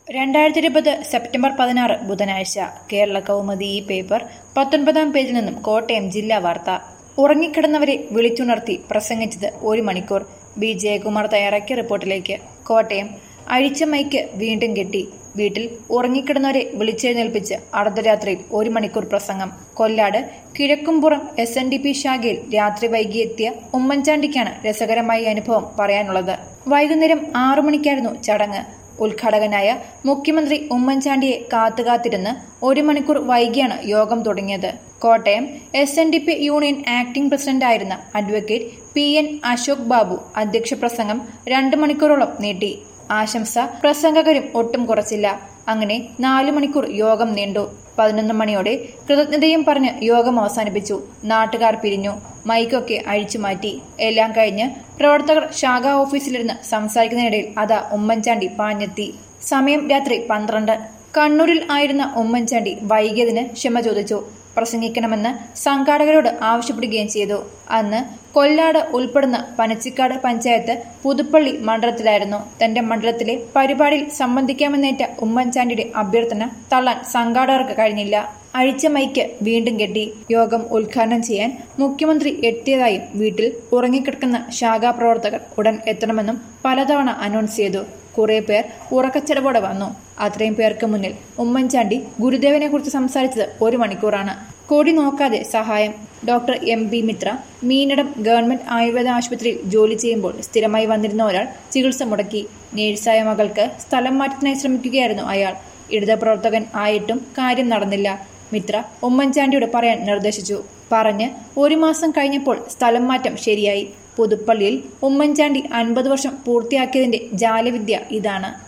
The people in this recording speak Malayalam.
2020 സെപ്റ്റംബർ 16 ബുധനാഴ്ച കേരള കൗമുദി ഈ പേപ്പർ 19-ാം പേജിൽ നിന്നും കോട്ടയം ജില്ലാ വാർത്ത. ഉറങ്ങിക്കിടന്നവരെ വിളിച്ചുണർത്തി പ്രസംഗിച്ചത് 1 മണിക്കൂർ. ബി ജയകുമാർ തയ്യാറാക്കിയ റിപ്പോർട്ടിലേക്ക്. കോട്ടയം. അഴിച്ച മൈക്ക് വീണ്ടും കെട്ടി. വീട്ടിൽ ഉറങ്ങിക്കിടന്നവരെ വിളിച്ചെഴുന്നേൽപ്പിച്ച് അർദ്ധരാത്രിയിൽ 1 മണിക്കൂർ പ്രസംഗം. കൊല്ലാട് കിഴക്കുംപുറം SNDP ശാഖയിൽ രാത്രി വൈകിയെത്തിയ ഉമ്മൻചാണ്ടിക്കാണ് രസകരമായ അനുഭവം പറയാനുള്ളത്. വൈകുന്നേരം 6 മണിക്കായിരുന്നു ചടങ്ങ്. ഉദ്ഘാടകനായ മുഖ്യമന്ത്രി ഉമ്മൻചാണ്ടിയെ കാത്തുകാത്തിരുന്ന് 1 മണിക്കൂർ വൈകിയാണ് യോഗം തുടങ്ങിയത്. കോട്ടയം SNDP യൂണിയൻ ആക്ടിംഗ് പ്രസിഡന്റായിരുന്ന അഡ്വക്കേറ്റ് PN അശോക് ബാബു അധ്യക്ഷ പ്രസംഗം 2 മണിക്കൂറോളം നീട്ടി. ആശംസ പ്രസംഗകരും ഒട്ടും കുറച്ചില്ല. അങ്ങനെ 4 മണിക്കൂർ യോഗം നീണ്ടു. 11 മണിയോടെ കൃതജ്ഞതയും പറഞ്ഞ് യോഗം അവസാനിപ്പിച്ചു. നാട്ടുകാർ പിരിഞ്ഞു. മൈക്കൊക്കെ അഴിച്ചുമാറ്റി. എല്ലാം കഴിഞ്ഞ് പ്രവർത്തകർ ശാഖാ ഓഫീസിലിരുന്ന് സംസാരിക്കുന്നതിനിടയിൽ അതാ ഉമ്മൻചാണ്ടി പാഞ്ഞെത്തി. സമയം രാത്രി 12. കണ്ണൂരിൽ ആയിരുന്ന ഉമ്മൻചാണ്ടി വൈകിയതിന് ക്ഷമ ചോദിച്ചു. പ്രസംഗിക്കണമെന്ന് സംഘാടകരോട് ആവശ്യപ്പെടുകയും ചെയ്തു. അന്ന് കൊല്ലാട് ഉൾപ്പെടുന്ന പനച്ചിക്കാട് പഞ്ചായത്ത് പുതുപ്പള്ളി മണ്ഡലത്തിലായിരുന്നു. തന്റെ മണ്ഡലത്തിലെ പരിപാടിയിൽ സംബന്ധിക്കാമെന്നേറ്റ ഉമ്മൻചാണ്ടിയുടെ അഭ്യർത്ഥന തള്ളാൻ സംഘാടകർക്ക് കഴിഞ്ഞില്ല. അഴിച്ച മൈക്ക് വീണ്ടും കെട്ടി. യോഗം ഉദ്ഘാടനം ചെയ്യാൻ മുഖ്യമന്ത്രി എത്തിയതായും വീട്ടിൽ ഉറങ്ങിക്കിടക്കുന്ന ശാഖാപ്രവർത്തകർ ഉടൻ എത്തണമെന്നും പലതവണ അനൗൺസ് ചെയ്തു. കുറെ പേർ ഉറക്കച്ചടവോടെ വന്നു. അത്രയും പേർക്ക് മുന്നിൽ ഉമ്മൻചാണ്ടി ഗുരുദേവനെ കുറിച്ച് സംസാരിച്ചത് 1 മണിക്കൂറാണ്. കൊടി നോക്കാതെ സഹായം. Doctor MB Mitra Meenadam government Ayurveda ആശുപത്രിയിൽ ജോലി ചെയ്യുമ്പോൾ സ്ഥിരമായി വന്നിരുന്ന ഒരാൾ ചികിത്സ മുടക്കി. നേഴ്സായ മകൾക്ക് സ്ഥലം മാറ്റത്തിനായി ശ്രമിക്കുകയായിരുന്നു അയാൾ. ഇടത് പ്രവർത്തകൻ ആയിട്ടും കാര്യം നടന്നില്ല. മിത്ര ഉമ്മൻചാണ്ടിയോട് പറയാൻ നിർദ്ദേശിച്ചു. പറഞ്ഞ് 1 മാസം കഴിഞ്ഞപ്പോൾ സ്ഥലം മാറ്റം ശരിയായി. പുതുപ്പള്ളിയിൽ ഉമ്മൻചാണ്ടി 50 വർഷം പൂർത്തിയാക്കിയതിന്റെ ജാലവിദ്യ ഇതാണ്.